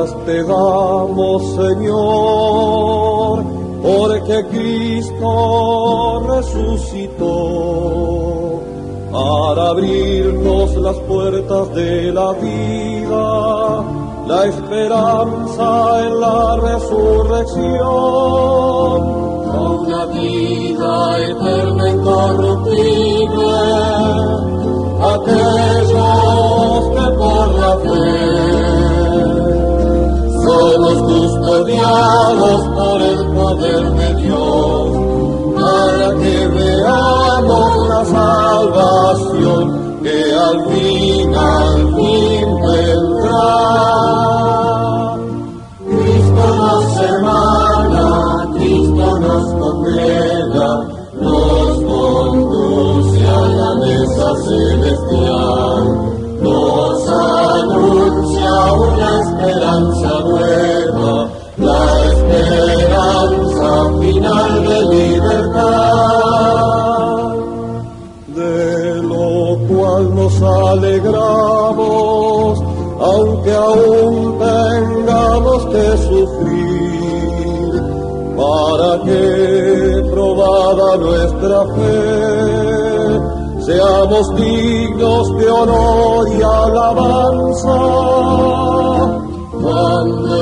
gracias te damos, Señor, porque Cristo resucitó para abrirnos las puertas de la vida, la esperanza en la resurrección, una vida eterna incorruptible, aquellos que por la fe somos custodiados por el poder de Dios, para que veamos la salvación que al fin vendrá. Cristo nos hermana, Cristo nos congrega, nos conduce a la mesa celestial, nos anuncia una esperanza nueva, la esperanza final de libertad, de lo cual nos alegramos, aunque aún tengamos que sufrir, para que, probada nuestra fe, seamos dignos de honor y alabanza, cuando